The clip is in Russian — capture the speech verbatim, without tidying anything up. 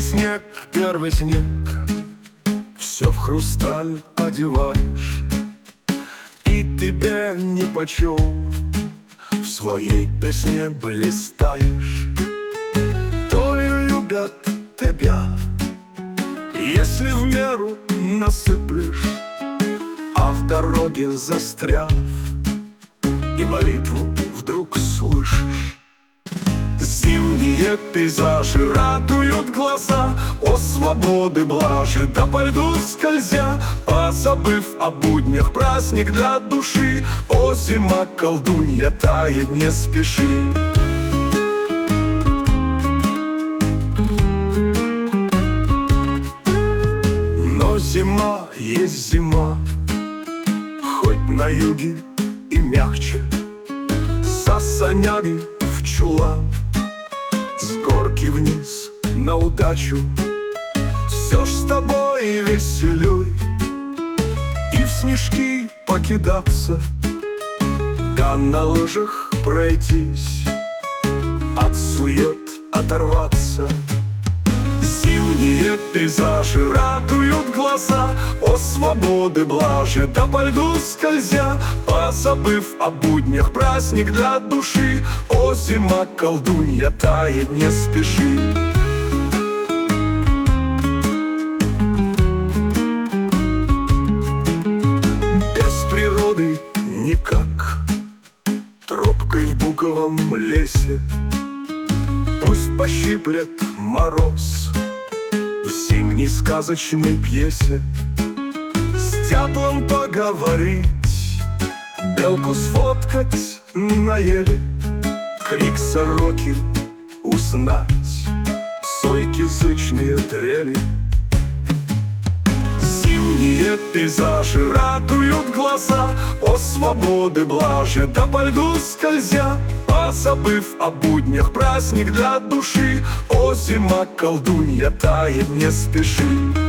снег, первый снег, все в хрусталь одеваешь, и тебе нипочем в своей песне блистаешь. То и любят тебя, если в меру насыплешь, а в дороге застряв и молитву вдруг слышишь. Зимние пейзажи радуют глаза, о свободы блажи, да по льду скользя, позабыв о буднях праздник для души. О зима, колдунья, тает не спеши. Но зима есть зима, хоть на юге и мягче, за санями в чулан, с горки вниз на удачу. Все ж с тобой веселей, и в снежки покидаться, да на лыжах пройтись, от сует оторваться. Зимние пейзажи радуют глаза, о свободы блажи, да по льду скользя, позабыв о буднях праздник для души. О зима, колдунья, тает не спеши. Без природы никак, тропкой в буковом лесе, пусть пощиплет мороз в зимней сказочной пьесе. С дятлом поговорить, белку сфоткать на еле, крик сороки узнать, сойки зычные трели. Зимние пейзажи радуют глаза, о свободы блажи, да по льду скользя, позабыв о буднях праздник для души. О зима, колдунья, тает не спеши.